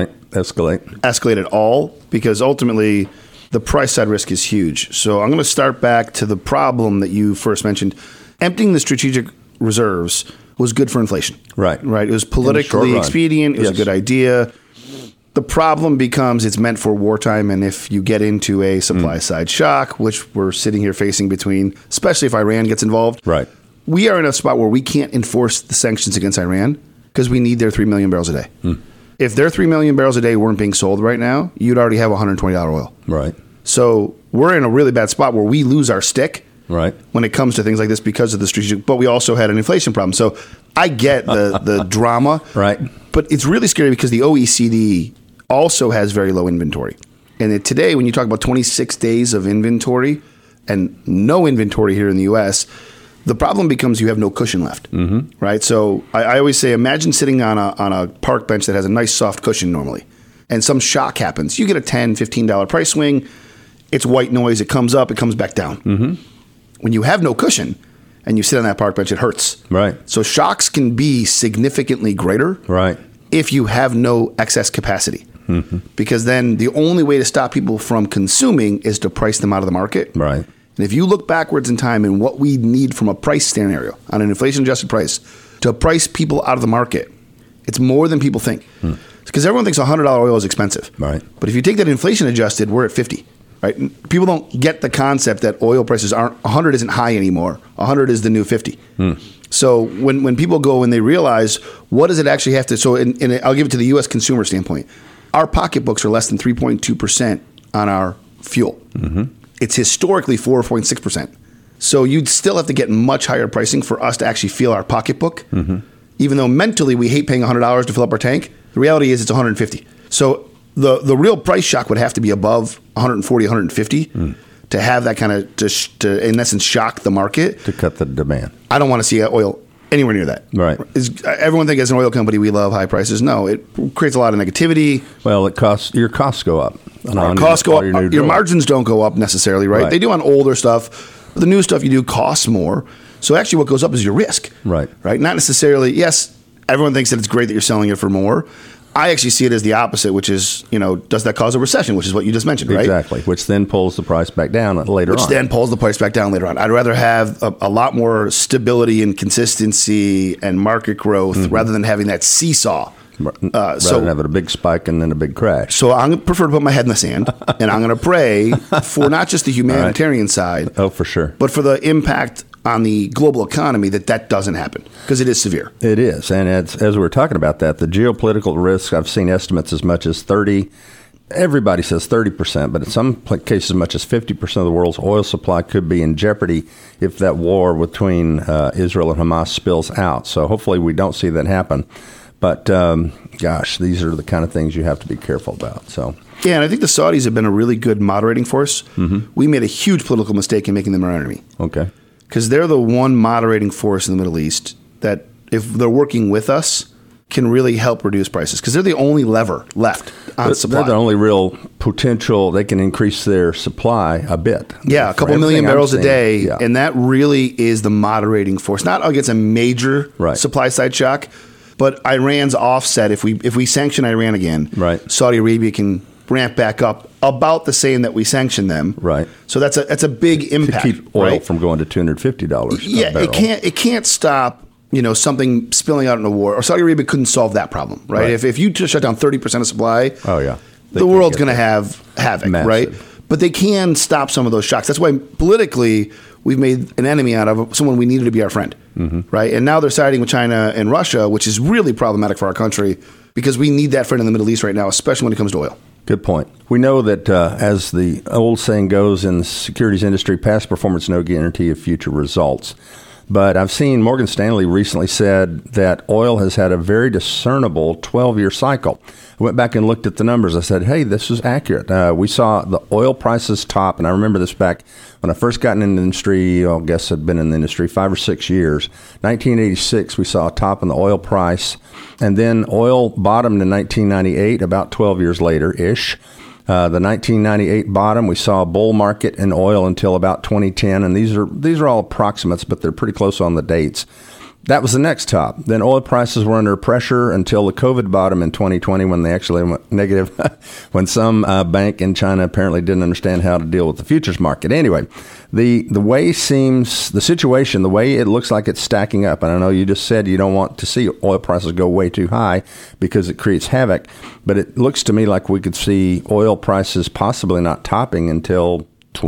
[SPEAKER 4] escalate at all, because ultimately the price side risk is huge. So I'm going to start back to the problem that you first mentioned. Emptying the strategic reserves was good for inflation. Right. It was politically expedient. It was a good idea. The problem becomes it's meant for wartime, and if you get into a supply side shock, which we're sitting here facing between, especially if Iran gets involved, we are in a spot where we can't enforce the sanctions against Iran because we need their 3 million barrels a day. If their 3 million barrels a day weren't being sold right now, you'd already have $120 oil. Right. So we're in a really bad spot where we lose our stick when it comes to things like this because of the strategic, but we also had an inflation problem. So I get the drama, but it's really scary because the OECD also has very low inventory. And today, when you talk about 26 days of inventory and no inventory here in the U.S., the problem becomes you have no cushion left, right? So I always say, imagine sitting on a park bench that has a nice soft cushion normally, and some shock happens. You get a $10, $15 price swing. It's white noise. It comes up. It comes back down. When you have no cushion and you sit on that park bench, it hurts. Right. So shocks can be significantly greater if you have no excess capacity. Because then the only way to stop people from consuming is to price them out of the market. Right. And if you look backwards in time and what we need from a price scenario on an inflation-adjusted price to price people out of the market, it's more than people think. Because everyone thinks $100 oil is expensive. Right. But if you take that inflation-adjusted, we're at 50. Right? People don't get the concept that oil prices aren't, 100 isn't high anymore. 100 is the new 50. So when people go and they realize, what does it actually have to, so I'll give it to the U.S. consumer standpoint. Our pocketbooks are less than 3.2% on our fuel. It's historically 4.6%. So you'd still have to get much higher pricing for us to actually feel our pocketbook. Even though mentally we hate paying $100 to fill up our tank, the reality is it's $150. So the real price shock would have to be above $140, $150 to have that kind of, to in essence, shock the market. To cut the demand. I don't want to see oil anywhere near that. Right. Everyone thinks as an oil company we love high prices. No, it creates a lot of negativity. Well, your costs go up. Costs go up. Your margins don't go up necessarily, right? They do on older stuff. But the new stuff you do costs more. So actually what goes up is your risk. Right. Not necessarily, yes, everyone thinks that it's great that you're selling it for more. I actually see it as the opposite, which is, does that cause a recession, which is what you just mentioned, right?
[SPEAKER 3] Exactly, which then pulls the price back down later on.
[SPEAKER 4] Which then pulls the price back down later on. I'd rather have a lot more stability and consistency and market growth rather than having that seesaw.
[SPEAKER 3] Rather than having a big spike and then a big crash.
[SPEAKER 4] So I prefer to put my head in the sand, and I'm going to pray for not just the humanitarian side.
[SPEAKER 3] Oh, for sure.
[SPEAKER 4] But for the impact on the global economy that doesn't happen, because it is severe.
[SPEAKER 3] It is. And as we were talking about that, the geopolitical risk, I've seen estimates as much as 30. Everybody says 30%, but in some cases as much as 50% of the world's oil supply could be in jeopardy if that war between Israel and Hamas spills out. So hopefully we don't see that happen. But, gosh, these are the kind of things you have to be careful about. So,
[SPEAKER 4] yeah, and I think the Saudis have been a really good moderating force. We made a huge political mistake in making them our enemy.
[SPEAKER 3] Okay.
[SPEAKER 4] Because they're the one moderating force in the Middle East that, if they're working with us, can really help reduce prices. Because they're the only lever left on supply.
[SPEAKER 3] They're the only real potential. They can increase their supply a bit.
[SPEAKER 4] Yeah, a couple million barrels a day. Yeah. And that really is the moderating force. Not against a major supply side shock, but Iran's offset. If we sanction Iran again, Saudi Arabia can ramp back up about the same that we sanctioned them.
[SPEAKER 3] Right.
[SPEAKER 4] So that's a big impact.
[SPEAKER 3] To keep oil from going to $250.
[SPEAKER 4] Yeah,
[SPEAKER 3] a barrel.
[SPEAKER 4] It can't stop something spilling out in a war. Or Saudi Arabia couldn't solve that problem, right? If you just shut down 30% of supply, the world's going to have havoc, massive. Right? But they can stop some of those shocks. That's why politically we've made an enemy out of someone we needed to be our friend, right? And now they're siding with China and Russia, which is really problematic for our country because we need that friend in the Middle East right now, especially when it comes to oil.
[SPEAKER 3] Good point. We know that, as the old saying goes in the securities industry, past performance no guarantee of future results. But I've seen Morgan Stanley recently said that oil has had a very discernible 12-year cycle. I went back and looked at the numbers. I said, hey, this is accurate. We saw the oil prices top, and I remember this back when I first got in the industry. I guess I'd been in the industry 5 or 6 years. 1986, we saw a top in the oil price, and then oil bottomed in 1998, about 12 years later-ish. The 1998 bottom, we saw a bull market in oil until about 2010, and these are all approximates, but they're pretty close on the dates. That was the next top. Then oil prices were under pressure until the COVID bottom in 2020 when they actually went negative, when some bank in China apparently didn't understand how to deal with the futures market. Anyway, the situation, the way it looks like it's stacking up, and I know you just said you don't want to see oil prices go way too high because it creates havoc, but it looks to me like we could see oil prices possibly not topping until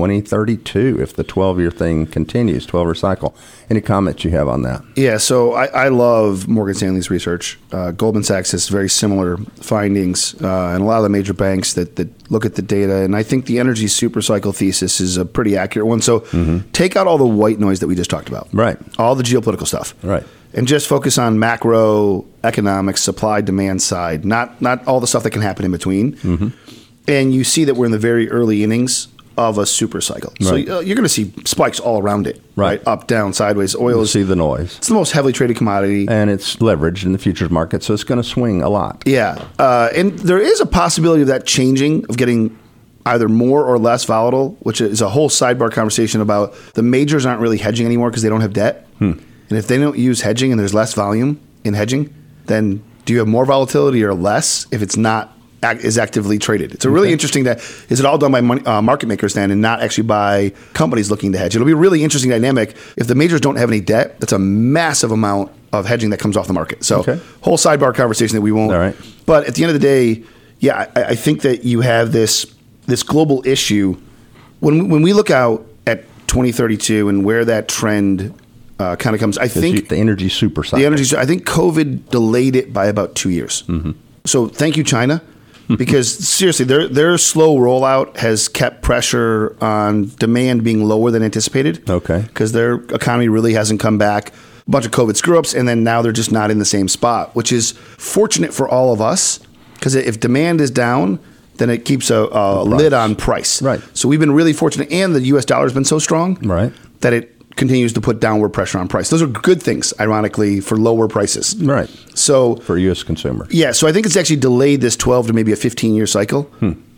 [SPEAKER 3] 2032 if the 12-year thing continues, 12-year cycle. Any comments you have on that?
[SPEAKER 4] Yeah, so I love Morgan Stanley's research. Goldman Sachs has very similar findings, and a lot of the major banks that look at the data. And I think the energy supercycle thesis is a pretty accurate one. So take out all the white noise that we just talked about.
[SPEAKER 3] Right.
[SPEAKER 4] All the geopolitical stuff.
[SPEAKER 3] Right.
[SPEAKER 4] And just focus on macroeconomics, supply, demand side, not all the stuff that can happen in between. And you see that we're in the very early innings of a super cycle. Right. So you're going to see spikes all around it, right? Up, down, sideways. Oil is...
[SPEAKER 3] see the noise.
[SPEAKER 4] It's the most heavily traded commodity.
[SPEAKER 3] And it's leveraged in the futures market, so it's going to swing a lot.
[SPEAKER 4] Yeah. And there is a possibility of that changing, of getting either more or less volatile, which is a whole sidebar conversation about the majors aren't really hedging anymore because they don't have debt. And if they don't use hedging and there's less volume in hedging, then do you have more volatility or less if it's not is actively traded? It's a really interesting is it all done by market makers then and not actually by companies looking to hedge? It'll be a really interesting dynamic. If the majors don't have any debt, that's a massive amount of hedging that comes off the market. So whole sidebar conversation that we won't.
[SPEAKER 3] All right.
[SPEAKER 4] But at the end of the day, yeah, I think that you have this global issue. When we look out at 2032 and where that trend kind of comes, I think
[SPEAKER 3] the energy super cycle.
[SPEAKER 4] I think COVID delayed it by about 2 years. So thank you, China. Because seriously, their slow rollout has kept pressure on demand being lower than anticipated.
[SPEAKER 3] Okay.
[SPEAKER 4] Because their economy really hasn't come back. A bunch of COVID screw-ups, and then now they're just not in the same spot, which is fortunate for all of us. Because if demand is down, then it keeps a lid on price.
[SPEAKER 3] Right.
[SPEAKER 4] So we've been really fortunate, and the U.S. dollar has been so strong
[SPEAKER 3] that
[SPEAKER 4] it continues to put downward pressure on price. Those are good things, ironically, for lower prices.
[SPEAKER 3] Right.
[SPEAKER 4] So
[SPEAKER 3] for U.S. consumer.
[SPEAKER 4] Yeah. So I think it's actually delayed this 12 to maybe a 15-year cycle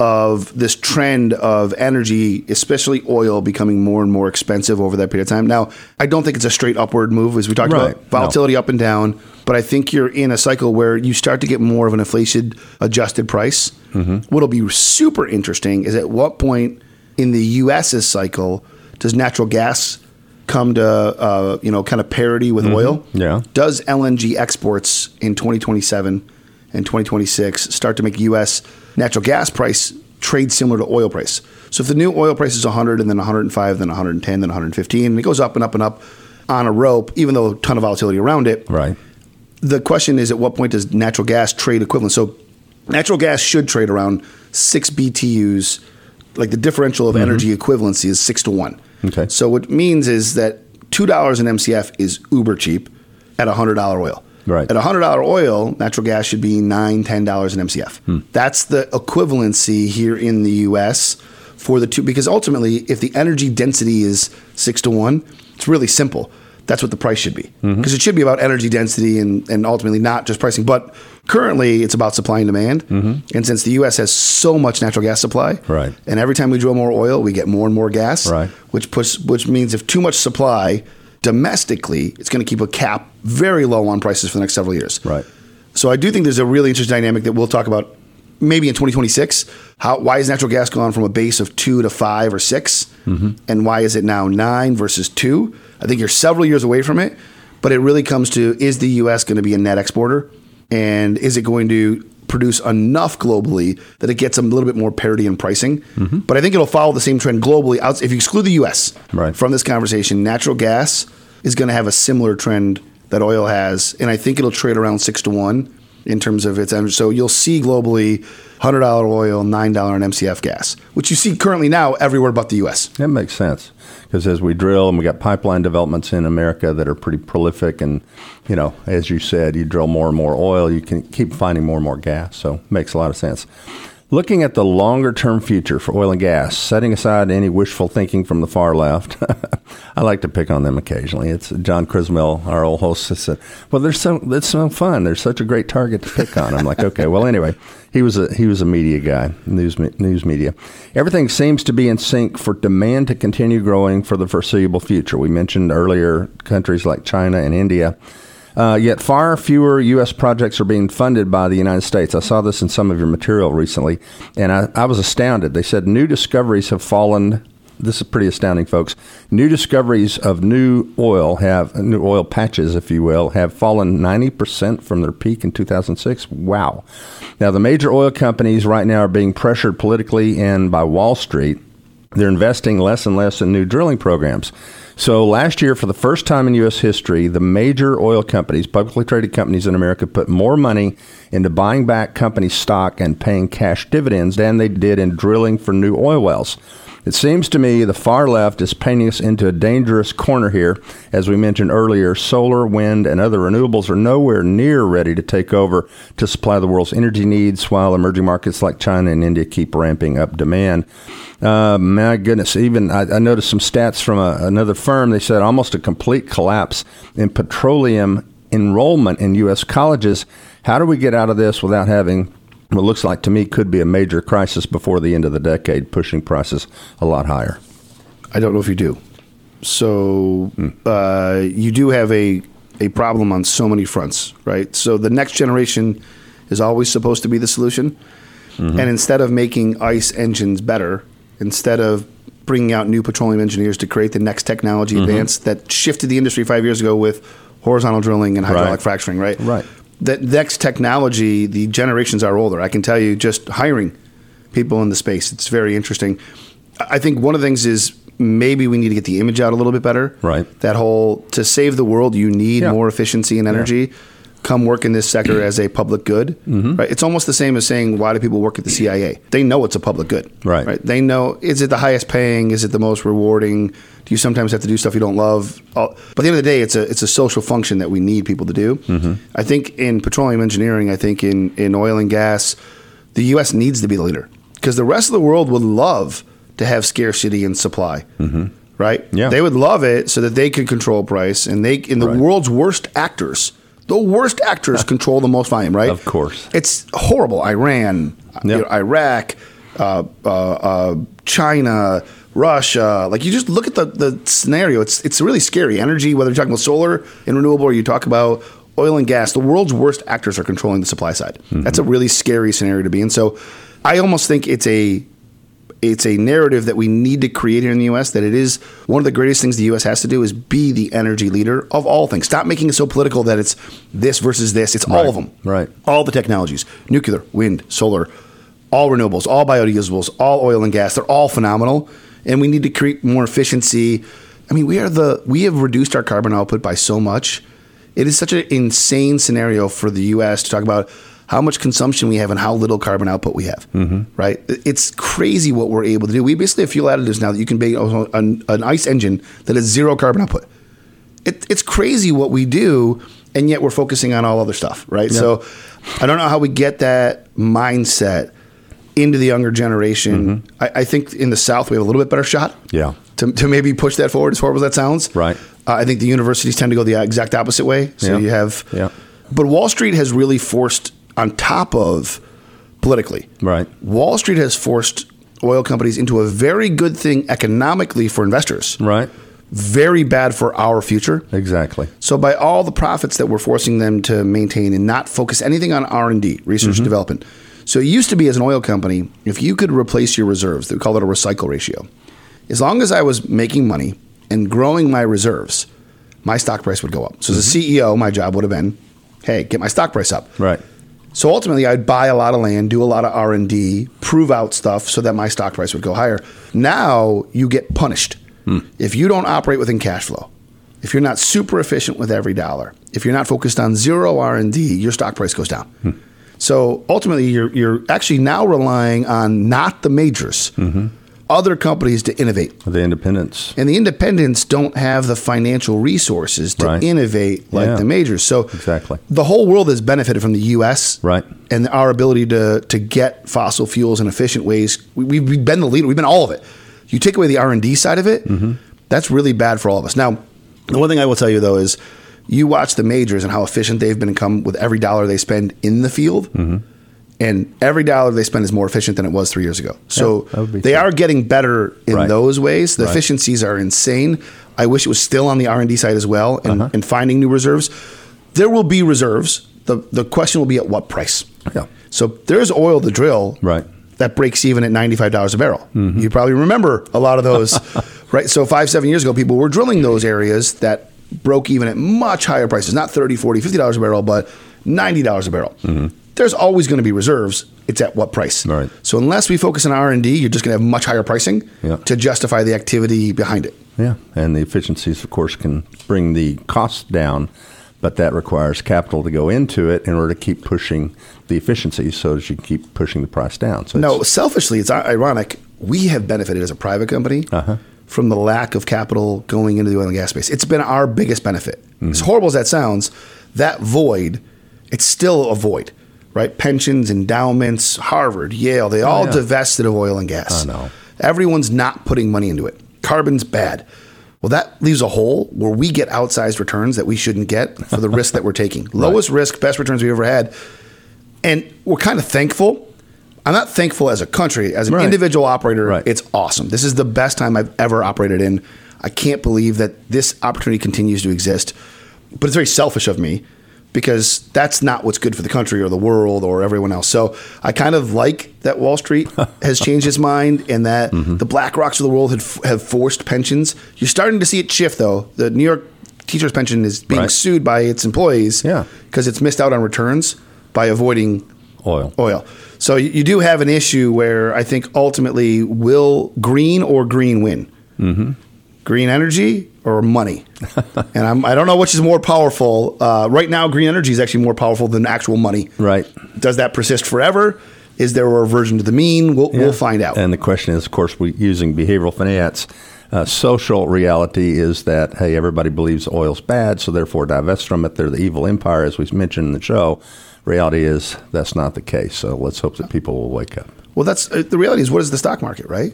[SPEAKER 4] of this trend of energy, especially oil, becoming more and more expensive over that period of time. Now, I don't think it's a straight upward move, as we talked about, volatility up and down. But I think you're in a cycle where you start to get more of an inflation-adjusted price. What'll be super interesting is at what point in the U.S.'s cycle does natural gas come to kind of parity with oil?
[SPEAKER 3] Yeah.
[SPEAKER 4] Does LNG exports in 2027 and 2026 start to make U.S. natural gas price trade similar to oil price? So if the new oil price is 100 and then 105, then 110, then 115, and it goes up and up and up on a rope, even though a ton of volatility around it.
[SPEAKER 3] Right.
[SPEAKER 4] The question is, at what point does natural gas trade equivalent? So natural gas should trade around 6 BTUs. Like the differential of energy equivalency is 6 to 1.
[SPEAKER 3] Okay.
[SPEAKER 4] So what it means is that $2 an MCF is uber cheap at $100 oil.
[SPEAKER 3] Right.
[SPEAKER 4] At $100 oil, natural gas should be $9, $10 an MCF. That's the equivalency here in the U.S. for the two, because ultimately, if the energy density is 6 to 1, it's really simple. That's what the price should be. Because it should be about energy density and ultimately not just pricing. But currently, it's about supply and demand. And since the U.S. has so much natural gas supply,
[SPEAKER 3] right,
[SPEAKER 4] and every time we drill more oil, we get more and more gas,
[SPEAKER 3] right,
[SPEAKER 4] which means if too much supply domestically, it's going to keep a cap very low on prices for the next several years.
[SPEAKER 3] Right.
[SPEAKER 4] So I do think there's a really interesting dynamic that we'll talk about maybe in 2026. Why is natural gas gone from a base of 2 to 5 or 6? And why is it now 9 versus 2? I think you're several years away from it, but it really comes to, is the U.S. going to be a net exporter? And is it going to produce enough globally that it gets a little bit more parity in pricing? But I think it'll follow the same trend globally. If you exclude the U.S. from this conversation, natural gas is going to have a similar trend that oil has. And I think it'll trade around 6 to 1 in terms of its energy. So you'll see globally $100 oil, $9 an MCF gas, which you see currently now everywhere but the U.S.
[SPEAKER 3] That makes sense. Because as we drill, and we got pipeline developments in America that are pretty prolific, and, as you said, you drill more and more oil, you can keep finding more and more gas. So it makes a lot of sense. Looking at the longer-term future for oil and gas, setting aside any wishful thinking from the far left, I like to pick on them occasionally. It's John Crismell, our old host, said, "Well, it's so fun. They're such a great target to pick on." I'm like, okay. Well, anyway, he was a media guy, news media. Everything seems to be in sync for demand to continue growing for the foreseeable future. We mentioned earlier countries like China and India. Yet far fewer U.S. projects are being funded by the United States. I saw this in some of your material recently, and I was astounded. They said new discoveries have fallen. This is pretty astounding, folks. New discoveries of new oil patches, if you will, have fallen 90% from their peak in 2006. Wow. Now, the major oil companies right now are being pressured politically and by Wall Street. They're investing less and less in new drilling programs. So last year, for the first time in U.S. history, the major oil companies, publicly traded companies in America, put more money into buying back company stock and paying cash dividends than they did in drilling for new oil wells. It seems to me the far left is painting us into a dangerous corner here. As we mentioned earlier, solar, wind, and other renewables are nowhere near ready to take over to supply the world's energy needs, while emerging markets like China and India keep ramping up demand. My goodness, even I noticed some stats from another firm. They said almost a complete collapse in petroleum enrollment in U.S. colleges. How do we get out of this without having what looks like to me could be a major crisis before the end of the decade, pushing prices a lot higher?
[SPEAKER 4] I don't know if you do. So you do have a problem on so many fronts, right? So the next generation is always supposed to be the solution. And instead of making ICE engines better, instead of bringing out new petroleum engineers to create the next technology advance that shifted the industry 5 years ago with horizontal drilling and hydraulic fracturing, right?
[SPEAKER 3] Right.
[SPEAKER 4] That next technology, the generations are older. I can tell you, just hiring people in the space, it's very interesting. I think one of the things is maybe we need to get the image out a little bit better.
[SPEAKER 3] Right.
[SPEAKER 4] That whole, to save the world, you need more efficiency and energy. Come work in this sector as a public good. Right? It's almost the same as saying, why do people work at the CIA? They know it's a public good.
[SPEAKER 3] Right.
[SPEAKER 4] They know, is it the highest paying? Is it the most rewarding? Do you sometimes have to do stuff you don't love? But at the end of the day, it's a social function that we need people to do. I think in petroleum engineering, I think in oil and gas, the U.S. needs to be the leader because the rest of the world would love to have scarcity and supply. right?
[SPEAKER 3] Yeah.
[SPEAKER 4] They would love it so that they could control price, and the world's worst actors, control the most volume, right?
[SPEAKER 3] Of course.
[SPEAKER 4] It's horrible. Iran, Iraq, China, Russia. Like, you just look at the scenario. It's really scary. Energy, whether you're talking about solar and renewable, or you talk about oil and gas, the world's worst actors are controlling the supply side. Mm-hmm. That's a really scary scenario to be in. So I almost think it's a narrative that we need to create here in the U.S., that it is one of the greatest things the U.S. has to do is be the energy leader of all things. Stop making it so political that it's this versus this. It's all of them.
[SPEAKER 3] Right.
[SPEAKER 4] All the technologies, nuclear, wind, solar, all renewables, all biodiesels, all oil and gas. They're all phenomenal. And we need to create more efficiency. I mean, we have reduced our carbon output by so much. It is such an insane scenario for the U.S. to talk about how much consumption we have and how little carbon output we have, right? It's crazy what we're able to do. We basically have fuel additives now that you can make an ICE engine that has zero carbon output. It's crazy what we do, and yet we're focusing on all other stuff, right? Yeah. So I don't know how we get that mindset into the younger generation. I think in the South we have a little bit better shot to maybe push that forward, as horrible as that sounds.
[SPEAKER 3] Right.
[SPEAKER 4] I think the universities tend to go the exact opposite way. So you have... Yeah. But Wall Street has really forced... on top of politically.
[SPEAKER 3] Right.
[SPEAKER 4] Wall Street has forced oil companies into a very good thing economically for investors.
[SPEAKER 3] Right.
[SPEAKER 4] Very bad for our future.
[SPEAKER 3] Exactly.
[SPEAKER 4] So by all the profits that we're forcing them to maintain and not focus anything on R&D, research and development. So it used to be, as an oil company, if you could replace your reserves, they call it a recycle ratio. As long as I was making money and growing my reserves, my stock price would go up. So as a CEO, my job would have been, hey, get my stock price up.
[SPEAKER 3] Right.
[SPEAKER 4] So ultimately, I'd buy a lot of land, do a lot of R&D, prove out stuff so that my stock price would go higher. Now you get punished. If you don't operate within cash flow, if you're not super efficient with every dollar, if you're not focused on zero R&D, your stock price goes down. So ultimately, you're actually now relying on not the majors, other companies to innovate.
[SPEAKER 3] The independents.
[SPEAKER 4] And the independents don't have the financial resources to innovate like the majors. So
[SPEAKER 3] exactly.
[SPEAKER 4] The whole world has benefited from the U.S. And our ability to get fossil fuels in efficient ways. We've been the leader. We've been all of it. You take away the R&D side of it, that's really bad for all of us. Now, the one thing I will tell you, though, is you watch the majors and how efficient they've become with every dollar they spend in the field. And every dollar they spend is more efficient than it was 3 years ago. So they are getting better in those ways. The efficiencies are insane. I wish it was still on the R&D side as well, and finding new reserves. There will be reserves. The question will be at what price. So there's oil to drill that breaks even at $95 a barrel. You probably remember a lot of those. Right. So 5-7 years ago, people were drilling those areas that broke even at much higher prices, not $30, $40, $50 a barrel, but $90 a barrel. There's always going to be reserves. It's at what price?
[SPEAKER 3] Right.
[SPEAKER 4] So unless we focus on R&D, you're just going to have much higher pricing to justify the activity behind it.
[SPEAKER 3] Yeah, and the efficiencies, of course, can bring the costs down, but that requires capital to go into it in order to keep pushing the efficiencies so that you can keep pushing the price down. So
[SPEAKER 4] no, selfishly, it's ironic. We have benefited as a private company from the lack of capital going into the oil and gas space. It's been our biggest benefit. As horrible as that sounds, that void, it's still a void. Right? Pensions, endowments, Harvard, Yale, they all divested of oil and gas.
[SPEAKER 3] I know.
[SPEAKER 4] Everyone's not putting money into it. Carbon's bad. Well, that leaves a hole where we get outsized returns that we shouldn't get for the risk that we're taking. Lowest risk, best returns we've ever had. And we're kind of thankful. I'm not thankful as a country. As an individual operator, it's awesome. This is the best time I've ever operated in. I can't believe that this opportunity continues to exist. But it's very selfish of me, because that's not what's good for the country or the world or everyone else. So I kind of like that Wall Street has changed its mind, and that the BlackRocks of the world have forced pensions. You're starting to see it shift, though. The New York teacher's pension is being sued by its employees because it's missed out on returns by avoiding oil. So you do have an issue where I think ultimately will green win? Green energy or money? And I don't know which is more powerful. Right now, green energy is actually more powerful than actual money.
[SPEAKER 3] Right.
[SPEAKER 4] Does that persist forever? Is there a reversion to the mean? We'll find out.
[SPEAKER 3] And the question is, of course, using behavioral finance, social reality is that, hey, everybody believes oil's bad, so therefore divest from it. They're the evil empire, as we mentioned in the show. Reality is that's not the case. So let's hope that people will wake up.
[SPEAKER 4] Well, that's the reality is, what is the stock market, right?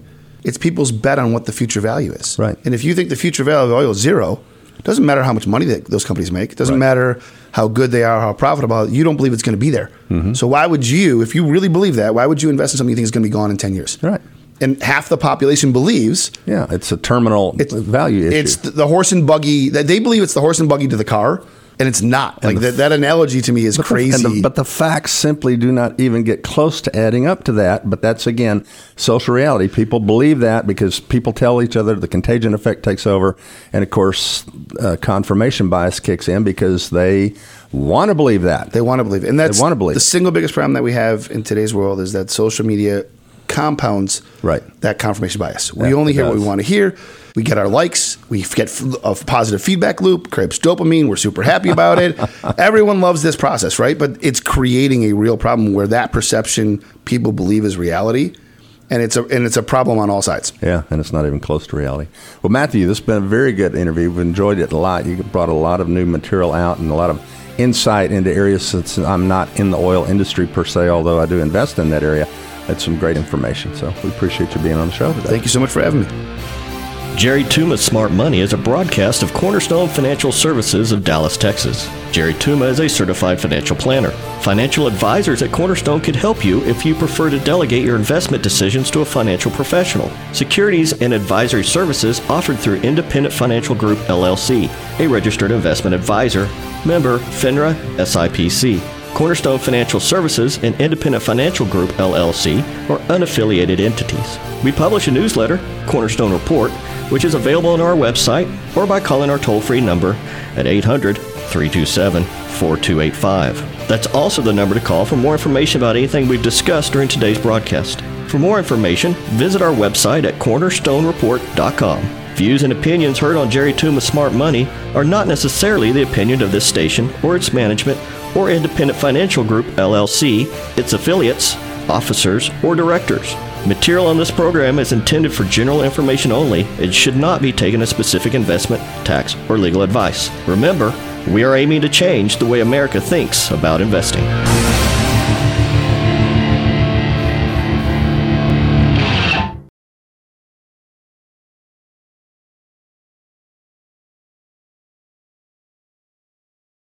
[SPEAKER 4] It's people's bet on what the future value is.
[SPEAKER 3] Right.
[SPEAKER 4] And if you think the future value of oil is zero, it doesn't matter how much money those companies make. It doesn't matter how good they are, how profitable. You don't believe it's going to be there. So why would you, if you really believe that, why would you invest in something you think is going to be gone in 10 years?
[SPEAKER 3] Right.
[SPEAKER 4] And half the population believes
[SPEAKER 3] it's a terminal value issue.
[SPEAKER 4] It's the horse and buggy. They believe it's the horse and buggy to the car. And it's not. Like that analogy to me is crazy.
[SPEAKER 3] But the facts simply do not even get close to adding up to that. But that's, again, social reality. People believe that because people tell each other, the contagion effect takes over. And, of course, confirmation bias kicks in because they want to believe that.
[SPEAKER 4] They want to believe it. And that's the single biggest problem that we have in today's world is that social media compounds that confirmation bias. We only hear what we want to hear. We get our likes. We get a positive feedback loop. Creates dopamine. We're super happy about it. Everyone loves this process, right? But it's creating a real problem where that perception people believe is reality, and it's a problem on all sides.
[SPEAKER 3] Yeah, and it's not even close to reality. Well, Matthew, this has been a very good interview. We've enjoyed it a lot. You brought a lot of new material out and a lot of insight into areas since I'm not in the oil industry per se, although I do invest in that area. That's some great information. So we appreciate you being on the show today.
[SPEAKER 4] Thank you so much for having me.
[SPEAKER 1] Jerry Tuma Smart Money is a broadcast of Cornerstone Financial Services of Dallas, Texas. Jerry Tuma is a certified financial planner. Financial advisors at Cornerstone could help you if you prefer to delegate your investment decisions to a financial professional. Securities and advisory services offered through Independent Financial Group, LLC, a registered investment advisor, member FINRA SIPC. Cornerstone Financial Services and Independent Financial Group, LLC, are unaffiliated entities. We publish a newsletter, Cornerstone Report, which is available on our website or by calling our toll-free number at 800-327-4285. That's also the number to call for more information about anything we've discussed during today's broadcast. For more information, visit our website at cornerstonereport.com. Views and opinions heard on Jerry Tuma Smart Money are not necessarily the opinion of this station or its management or Independent Financial Group, LLC, its affiliates, officers, or directors. Material on this program is intended for general information only and should not be taken as specific investment, tax, or legal advice. Remember, we are aiming to change the way America thinks about investing.